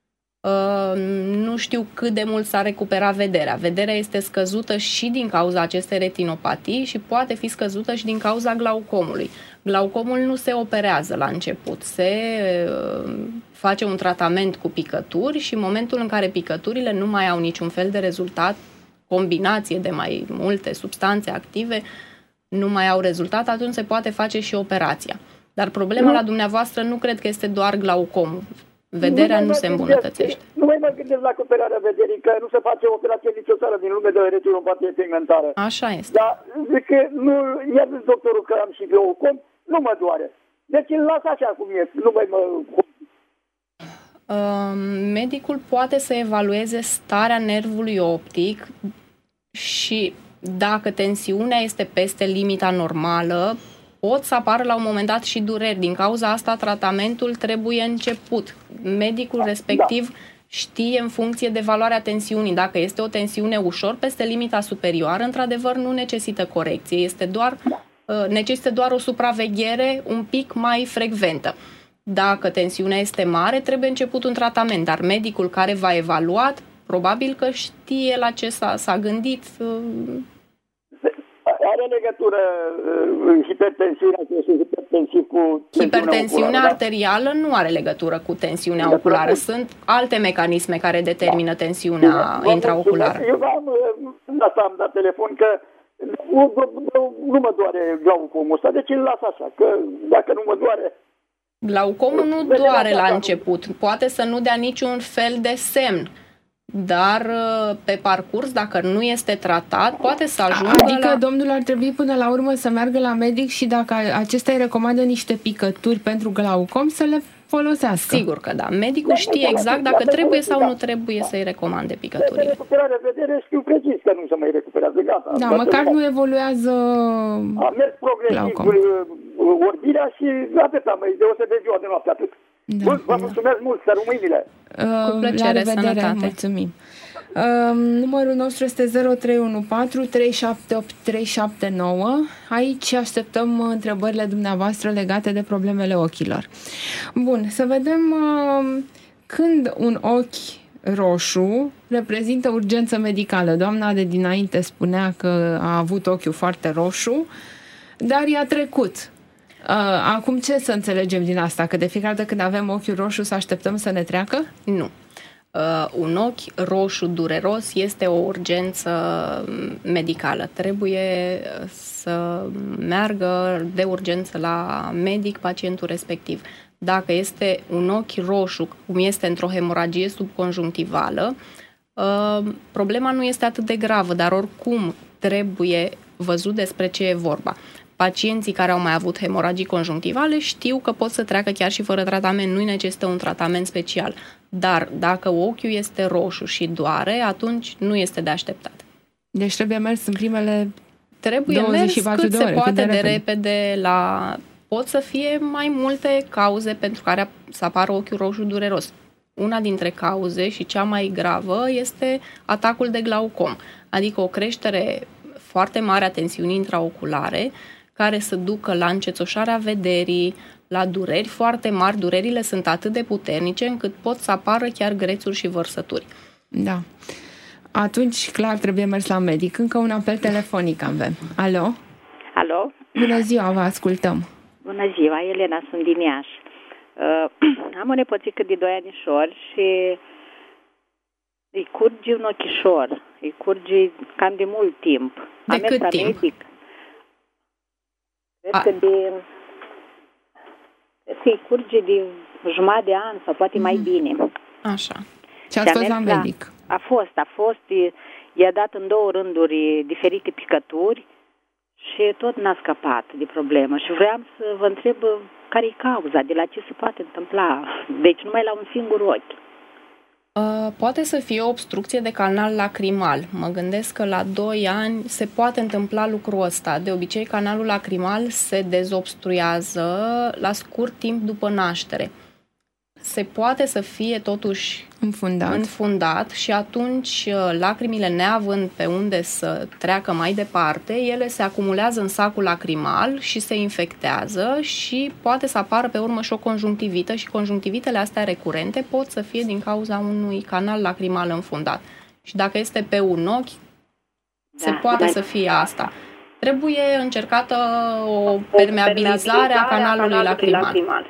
nu știu cât de mult s-a recuperat vederea. Vederea este scăzută și din cauza acestei retinopatii și poate fi scăzută și din cauza glaucomului. Glaucomul nu se operează la început, se face un tratament cu picături și în momentul în care picăturile nu mai au niciun fel de rezultat, combinație de mai multe substanțe active nu mai au rezultat, atunci se poate face și operația. Dar problema la dumneavoastră nu cred că este doar glaucomul. Vederea nu, nu se îmbunătățește. Nu mai mă gândesc la recuperarea vederii, că nu se face o operație nicio țară din lume de retinopatie pigmentară. Așa este. Dar zic că nu, i-a zis doctorul că am și glaucom, nu mă doare. Deci îl las așa cum e, nu mai mă... Uh, medicul poate să evalueze starea nervului optic și dacă tensiunea este peste limita normală, pot să apară la un moment dat și dureri. Din cauza asta, tratamentul trebuie început. Medicul respectiv da. știe în funcție de valoarea tensiunii. Dacă este o tensiune ușor peste limita superioară, într-adevăr nu necesită corecție. Este doar, da. necesită doar o supraveghere un pic mai frecventă. Dacă tensiunea este mare, trebuie început un tratament. Dar medicul care v-a evaluat, probabil că știe la ce s-a, s-a gândit. Are legătură uh, hipertensiunea cu hipertensiv cu hipertensiunea arterială nu are legătură cu tensiunea legătură oculară. Cu... Sunt alte mecanisme care determină da. tensiunea da. intraoculară. Eu am, asta am dat telefon că nu, nu mă doare glaucomul ăsta, deci îl las așa, că dacă nu mă doare... Glaucomul nu doare la început, poate să nu dea niciun fel de semn. Dar pe parcurs, dacă nu este tratat, poate să ajungă Adică la... domnul ar trebui până la urmă să meargă la medic și dacă acesta îi recomandă niște picături pentru glaucom, să le folosească. Sigur că da. Medicul știe exact dacă trebuie sau nu trebuie să-i recomande picăturile. De recuperare vedere știu precis că nu se mai recuperează, gata. Da, măcar nu evoluează a mers progresiv orbirea și atâta, mă, deosebit de ziua de noapte, atât. Da, Bun, vă da. mulțumesc mult, să rămâi bine. Uh, Cu plăcere, la revedere, sănătate. mulțumim. Uh, numărul nostru este zero trei unu patru trei șapte opt trei șapte nouă. Aici așteptăm întrebările dumneavoastră legate de problemele ochilor. Bun, să vedem uh, când un ochi roșu reprezintă urgență medicală. Doamna de dinainte spunea că a avut ochiul foarte roșu, dar i-a trecut. Uh, acum ce să înțelegem din asta? Că de fiecare dată când avem ochiul roșu să așteptăm să ne treacă? Nu. Uh, un ochi roșu dureros este o urgență medicală. Trebuie să meargă de urgență la medic pacientul respectiv. Dacă este un ochi roșu, cum este într-o hemoragie subconjunctivală, uh, problema nu este atât de gravă, dar oricum trebuie văzut despre ce e vorba. Pacienții care au mai avut hemoragii conjunctivale știu că pot să treacă chiar și fără tratament, nu necesită un tratament special. Dar dacă ochiul este roșu și doare, atunci nu este de așteptat. Deci trebuie mers în primele Trebuie douăzeci și patru mers cât de se ore, poate cât de de repede. repede la... Pot să fie mai multe cauze pentru care să apară ochiul roșu dureros. Una dintre cauze și cea mai gravă este atacul de glaucom, adică o creștere foarte mare a tensiunii intraoculare, care să ducă la încețoșarea vederii, la dureri foarte mari. Durerile sunt atât de puternice încât pot să apară chiar grețuri și vărsături. Da. Atunci, clar, trebuie mers la medic. Încă un apel telefonic avem. Alo? Alo? Bună ziua, vă ascultăm. Bună ziua, Elena, sunt din Iași. Uh, am o nepoțică de doi anișori și îi curge un ochișor. Îi curge cam de mult timp. De am cât mers timp? Medic. Cred A... că de... Cred că îi curge de jumătate de an sau poate mm. mai bine. Așa. Și ați fost la medic? A fost, a fost. I-a dat în două rânduri diferite picături și tot n-a scăpat de problemă. Și vreau să vă întreb care e cauza, de la ce se poate întâmpla. Deci numai la un singur ochi. Uh, poate să fie o obstrucție de canal lacrimal. Mă gândesc că la doi ani se poate întâmpla lucrul ăsta. De obicei, canalul lacrimal se dezobstruiază la scurt timp după naștere. Se poate să fie totuși înfundat, înfundat și atunci lacrimile neavând pe unde să treacă mai departe, ele se acumulează în sacul lacrimal și se infectează și poate să apară pe urmă și o conjunctivită și conjunctivitele astea recurente pot să fie din cauza unui canal lacrimal înfundat. Și dacă este pe un ochi, da, se poate da. să fie asta. Trebuie încercată o permeabilizare a canalului lacrimal. lacrimal.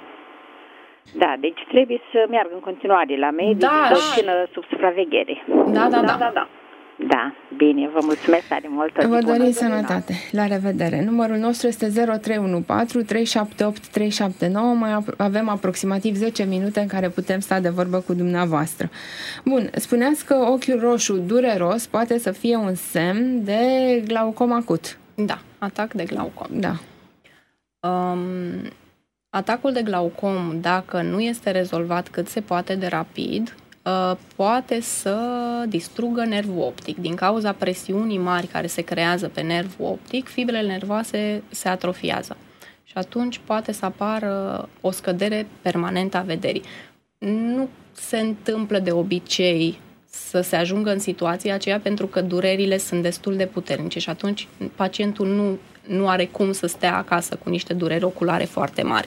Da, deci trebuie să meargă în continuare la medic, da, să țină sub supraveghere. Da, da, da. da, da. Da, bine, vă mulțumesc tare mult. Vă dorim sănătate. La revedere. Numărul nostru este zero trei unu patru trei șapte opt trei șapte nouă. Mai avem aproximativ zece minute în care putem sta de vorbă cu dumneavoastră. Bun, spuneați că ochiul roșu dureros poate să fie un semn de glaucom acut. Da, atac de glaucom. Da. Um... Atacul de glaucom, dacă nu este rezolvat cât se poate de rapid, poate să distrugă nervul optic. Din cauza presiunii mari care se creează pe nervul optic, fibrele nervoase se atrofiază. Și atunci poate să apară o scădere permanentă a vederii. Nu se întâmplă de obicei să se ajungă în situația aceea pentru că durerile sunt destul de puternice și atunci pacientul nu, nu are cum să stea acasă cu niște dureri oculare foarte mari.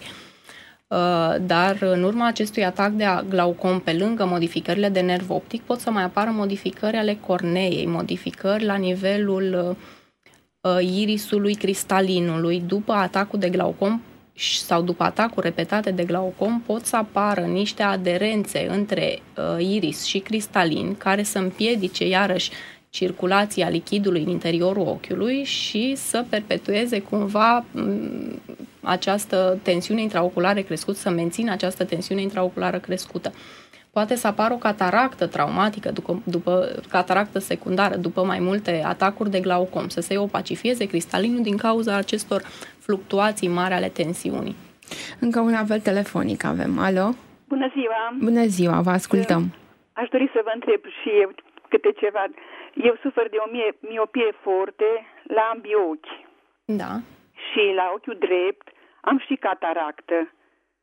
Dar în urma acestui atac de glaucom, pe lângă modificările de nerv optic, pot să mai apară modificări ale corneei, modificări la nivelul irisului cristalinului. După atacul de glaucom sau după atacuri repetate de glaucom pot să apară niște aderențe între iris și cristalin care să împiedice iarăși circulația lichidului în interiorul ochiului și să perpetueze cumva această tensiune intraoculară crescută, să mențină această tensiune intraoculară crescută. Poate să apară o cataractă traumatică, după, după cataractă secundară, după mai multe atacuri de glaucom, să se opacifieze cristalinul din cauza acestor fluctuații mari ale tensiunii. Încă un apel telefonic avem. Alo? Bună ziua! Bună ziua, vă ascultăm. Aș dori să vă întreb și eu câte ceva. Eu sufer de o miopie forte la ambii ochi. Da. Și la ochiul drept am și cataractă.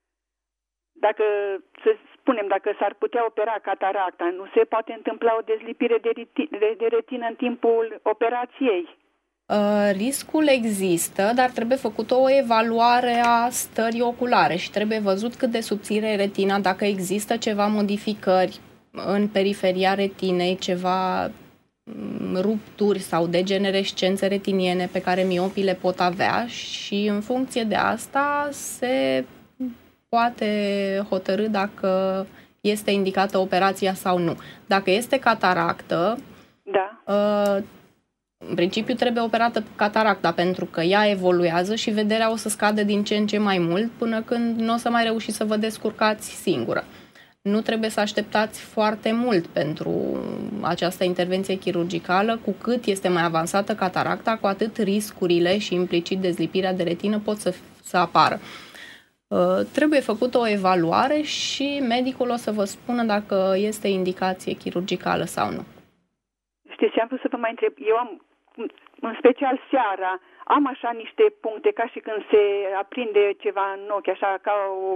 Dacă, să spunem, dacă s-ar putea opera cataracta, nu se poate întâmpla o dezlipire de, reti- de, de retină în timpul operației? Uh, riscul există, dar trebuie făcută o evaluare a stării oculare și trebuie văzut cât de subțire e retina, dacă există ceva modificări în periferia retinei, ceva rupturi sau degenerescențe retiniene pe care miopii le pot avea și în funcție de asta se poate hotărî dacă este indicată operația sau nu. Dacă este cataractă, da. uh, în principiu trebuie operată cataracta pentru că ea evoluează și vederea o să scadă din ce în ce mai mult până când nu o să mai reușiți să vă descurcați singură. Nu trebuie să așteptați foarte mult pentru această intervenție chirurgicală. Cu cât este mai avansată cataracta, cu atât riscurile și implicit dezlipirea de retină pot să, să apară. Uh, trebuie făcută o evaluare și medicul o să vă spună dacă este indicație chirurgicală sau nu. Știți ce am vrut să vă mai întreb? Eu am, în special seara, am așa niște puncte ca și când se aprinde ceva în ochi, așa ca o,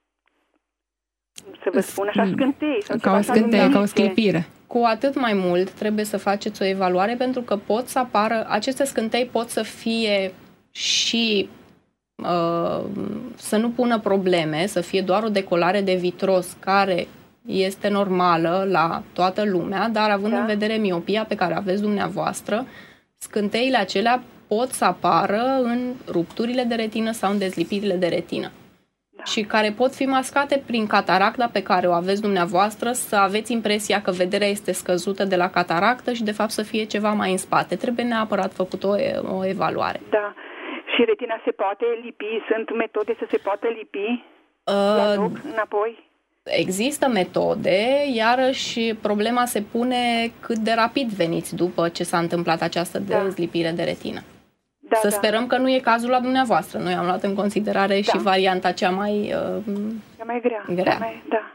să vă spun, așa scântei. Sau ca o scânteie, ca o sclipire. Cu atât mai mult trebuie să faceți o evaluare pentru că pot să apară, aceste scântei pot să fie și uh, să nu pună probleme, să fie doar o decolare de vitros care este normală la toată lumea, dar având da. în vedere miopia pe care aveți dumneavoastră, scânteile acelea pot să apară în rupturile de retină sau în dezlipirile de retină. Da. Și care pot fi mascate prin cataracta pe care o aveți dumneavoastră, să aveți impresia că vederea este scăzută de la cataractă și de fapt să fie ceva mai în spate. Trebuie neapărat făcut o, o evaluare. Da. Și retina se poate lipi? Sunt metode să se poată lipi uh, la loc, înapoi? Există metode, iarăși problema se pune cât de rapid veniți după ce s-a întâmplat această da. dezlipire de retină. Da, să da. sperăm că nu e cazul la dumneavoastră. Noi am luat în considerare da. și varianta cea mai, uh, cea mai grea. grea. Cea mai, da.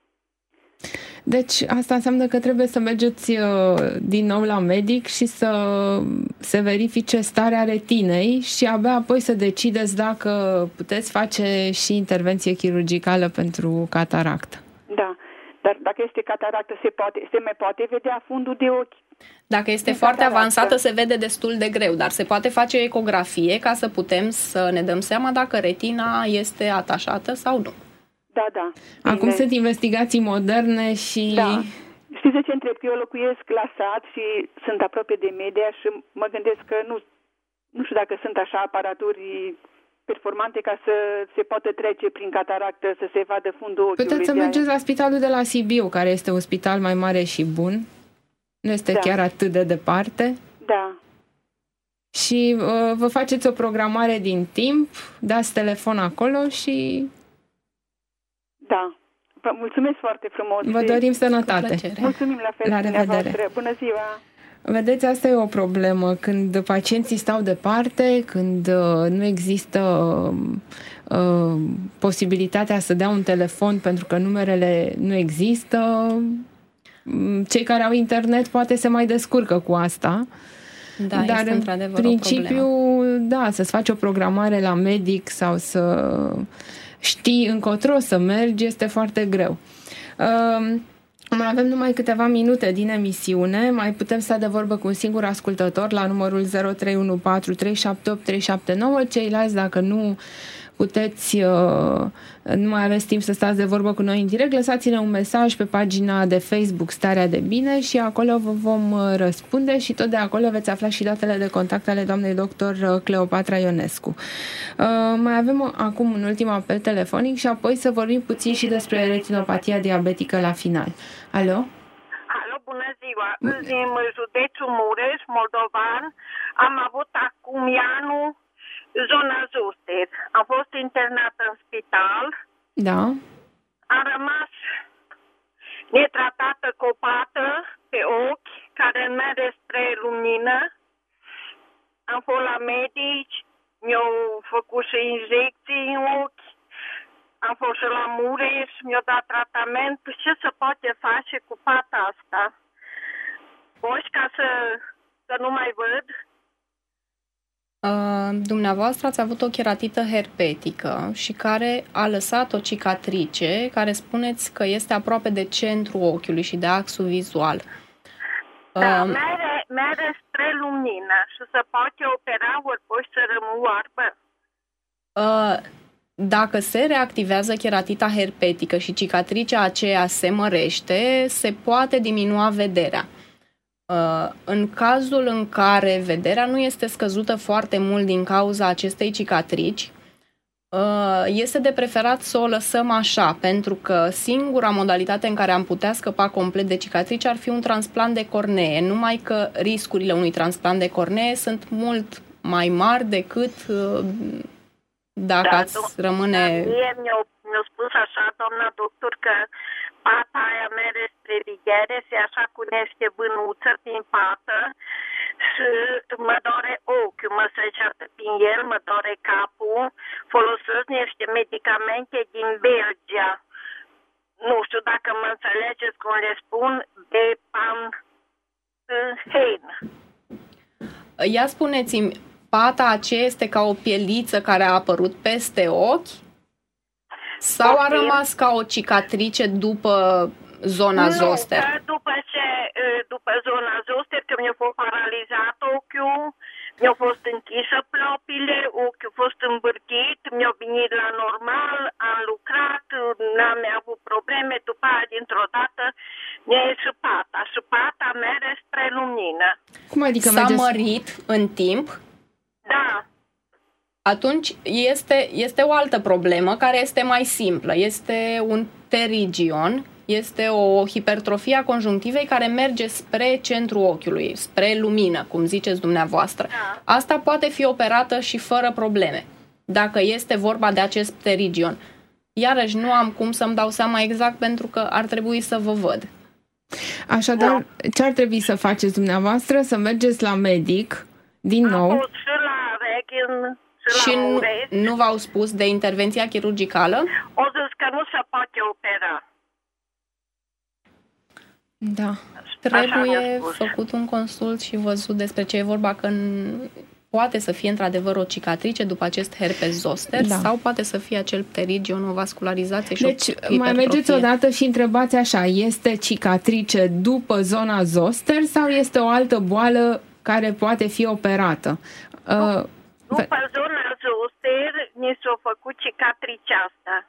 Deci asta înseamnă că trebuie să mergeți uh, din nou la medic și să se verifice starea retinei și abia apoi să decideți dacă puteți face și intervenție chirurgicală pentru cataractă. Da, dar dacă este cataractă se, poate, se mai poate vedea fundul de ochi? Dacă este de foarte cataractă. avansată se vede destul de greu, dar se poate face o ecografie ca să putem să ne dăm seama dacă retina este atașată sau nu. Da, da. Acum Bine. sunt investigații moderne și... Da. Știți de ce întreb? Că eu locuiesc la sat și sunt aproape de media și mă gândesc că nu, nu știu dacă sunt așa aparaturi performante ca să se poată trece prin cataractă, să se vadă fundul ochiului. Puteți să mergeți la spitalul de la Sibiu, care este un spital mai mare și bun. Nu este da. chiar atât de departe. Da. Și uh, vă faceți o programare din timp, dați telefon acolo și... Da. Vă mulțumesc foarte frumos. Vă dorim sănătate. Mulțumim la fel. La revedere. Bună ziua. Vedeți, asta e o problemă. Când pacienții stau departe, când uh, nu există uh, posibilitatea să dea un telefon pentru că numerele nu există, cei care au internet poate se mai descurcă cu asta. Da, dar este într-adevăr principiu, o problemă. Da, să-ți faci o programare la medic sau să știi încotro să mergi este foarte greu. Uh, mai avem numai câteva minute din emisiune, mai putem sta de vorbă cu un singur ascultător la numărul zero trei unu patru trei șapte opt trei șapte nouă. Ceilalți, dacă nu puteți, nu mai aveți timp să stați de vorbă cu noi în direct, lăsați-ne un mesaj pe pagina de Facebook Starea de Bine și acolo vă vom răspunde și tot de acolo veți afla și datele de contact ale doamnei doctor Cleopatra Ionescu. Mai avem acum un ultim apel telefonic și apoi să vorbim puțin și despre retinopatia diabetică la final. Alo? Alo, bună ziua! Din județul Mureș, Moldovan, am avut acum anul zona Zuster. Am fost internată în spital. Da. Am rămas netratată cu o pată pe ochi, care merge spre lumină. Am fost la medici, mi-au făcut și injecții în ochi. Am fost și la Mureș, mi-au dat tratament. Ce se poate face cu pata asta? Oși ca să, să nu mai văd? Uh, Dumneavoastră ați avut o keratită herpetică și care a lăsat o cicatrice care spuneți că este aproape de centrul ochiului și de axul vizual. Da, Um, mere, mere spre lumină și se poate opera ori poți să rămân oarbă. uh, Dacă se reactivează keratita herpetică și cicatricea aceea se mărește, se poate diminua vederea. Uh, în cazul în care vederea nu este scăzută foarte mult din cauza acestei cicatrici, uh, este de preferat să o lăsăm așa, pentru că singura modalitate în care am putea scăpa complet de cicatrici ar fi un transplant de cornee, numai că riscurile unui transplant de cornee sunt mult mai mari decât uh, dacă Da, ați do- rămâne... da, mie mi-a, mi-a spus așa, doamna doctor, că pata aia mere spre vighere se așa cu niște bânuță prin pată și mă dore ochiul, mă săgeată prin el, mă dore capul, folosesc niște medicamente din Belgia. Nu știu dacă mă înțelegeți cum le spun, de Panhen. Ia spuneți-mi, pata aceea este ca o pieliță care a apărut peste ochi? Sau a rămas ca o cicatrice după zona Nu, zoster? că după ce, după zona zoster, că mi-a fost paralizat ochiul, mi-a fost închisă plopile, ochiul a fost îmbârchit, mi-a venit la normal, am lucrat, n-am mai avut probleme, după aia, dintr-o dată, mi-a ieșit pata și pata mere spre lumină. Cum adică S-a mergeți? mărit în timp? Da. Atunci este, este o altă problemă care este mai simplă. Este un pterigion, este o hipertrofie a conjunctivei care merge spre centrul ochiului, spre lumină, cum ziceți dumneavoastră. Asta poate fi operată și fără probleme, dacă este vorba de acest pterigion. Iarăși nu am cum să-mi dau seama exact pentru că ar trebui să vă văd. Așadar, ce ar trebui să faceți dumneavoastră? Să mergeți la medic, din nou. Am fost și la Reghin, și, Și la nu, Mureș. nu v-au spus de intervenția chirurgicală? O zis că nu se poate opera. Da. Trebuie făcut un consult și văzut despre ce e vorba, că n- poate să fie într-adevăr o cicatrice după acest herpes zoster, Da. sau poate să fie acel pterigion, o vascularizație și Deci, o mai mergeți hipertrofie. odată și întrebați așa, este cicatrice după zona zoster sau este o altă boală care poate fi operată? Uh, După zona zoster, ni s-a făcut cicatricea asta.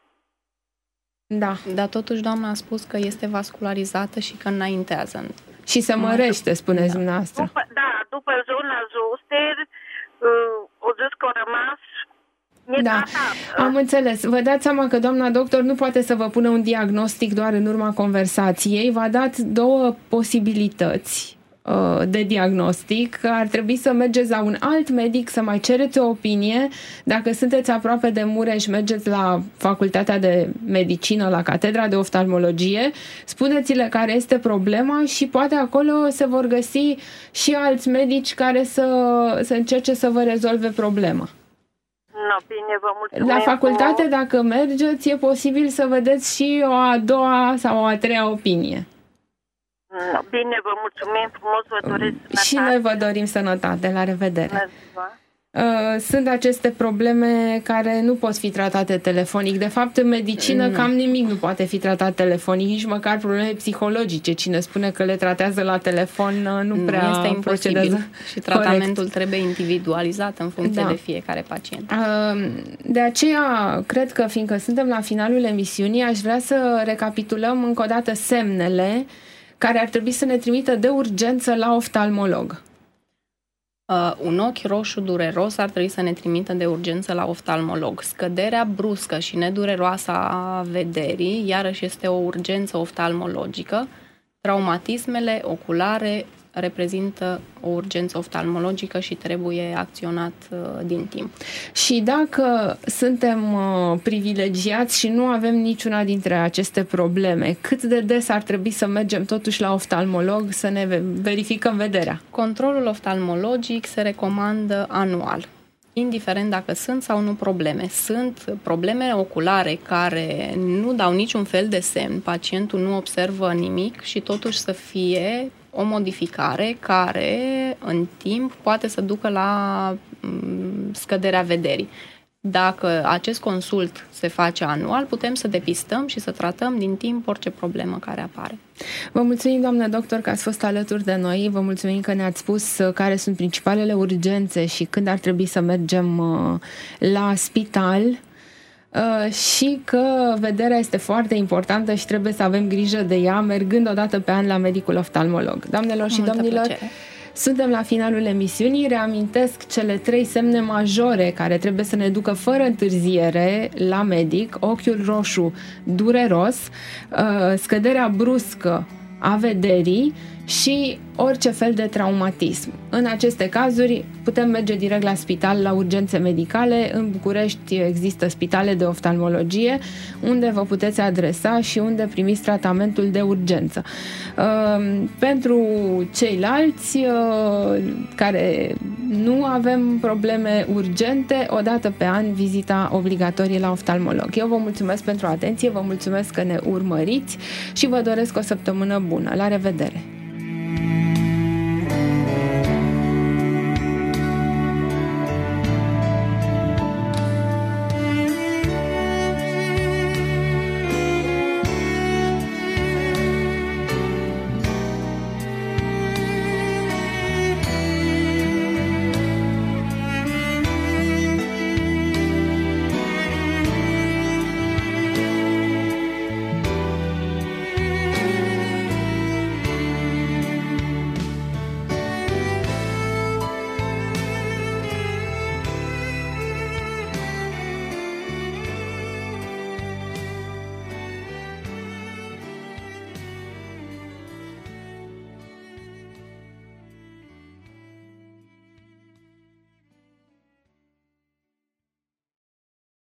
Da. Dar totuși doamna a spus că este vascularizată și că înaintează. Și se mărește, spuneți dumneavoastră. După, da, după zona zoster, uh, o zis că a rămas Da, am înțeles. Vă dați seama că doamna doctor nu poate să vă pună un diagnostic doar în urma conversației. V-a dat două posibilități uh, de diagnostic. Ar trebui să mergeți la un alt medic, să mai cereți o opinie. Dacă sunteți aproape de Mureș, mergeți la Facultatea de Medicină, la Catedra de Oftalmologie, spuneți-le care este problema și poate acolo se vor găsi și alți medici care să, să încerce să vă rezolve problema. No, bine, vă mulțumesc. La facultate, dacă mergeți, e posibil să vedeți și o a doua sau o a treia opinie. No, bine, vă mulțumim frumos, vă doresc sănătate. Și noi vă dorim sănătate. La revedere. Bună ziua. Uh, Sunt aceste probleme care nu pot fi tratate telefonic. De fapt, în medicină cam nimic nu poate fi tratat telefonic, nici măcar probleme psihologice. Cine spune că le tratează la telefon nu prea Nu este imposibil procedează și tratamentul corect. trebuie individualizat în funcție Da. de fiecare pacient. Uh, De aceea, cred că, fiindcă suntem la finalul emisiunii, aș vrea să recapitulăm încă o dată semnele care ar trebui să ne trimită de urgență la oftalmolog. Uh, un ochi roșu dureros ar trebui să ne trimită de urgență la oftalmolog. Scăderea bruscă și nedureroasă a vederii, iarăși este o urgență oftalmologică. Traumatismele oculare reprezintă o urgență oftalmologică și trebuie acționat uh, din timp. Și dacă suntem uh, privilegiați și nu avem niciuna dintre aceste probleme, cât de des ar trebui să mergem totuși la oftalmolog să ne verificăm vederea? Controlul oftalmologic se recomandă anual, indiferent dacă sunt sau nu probleme. Sunt probleme oculare care nu dau niciun fel de semn, pacientul nu observă nimic și totuși să fie o modificare care în timp poate să ducă la scăderea vederii. Dacă acest consult se face anual, putem să depistăm și să tratăm din timp orice problemă care apare. Vă mulțumim, doamnă doctor, că ați fost alături de noi. Vă mulțumim că ne-ați spus care sunt principalele urgențe și când ar trebui să mergem la spital. Și că vederea este foarte importantă și trebuie să avem grijă de ea mergând o dată pe an la medicul oftalmolog. Doamnelor și domnilor, plăcere. Suntem la finalul emisiunii. Reamintesc cele trei semne majore care trebuie să ne ducă fără întârziere la medic: ochiul roșu dureros, scăderea bruscă a vederii și orice fel de traumatism. În aceste cazuri putem merge direct la spital, la urgențe medicale. În București există spitale de oftalmologie unde vă puteți adresa și unde primiți tratamentul de urgență. Pentru ceilalți care nu avem probleme urgente, o dată pe an vizita obligatorie la oftalmolog. Eu vă mulțumesc pentru atenție, vă mulțumesc că ne urmăriți și vă doresc o săptămână bună. La revedere!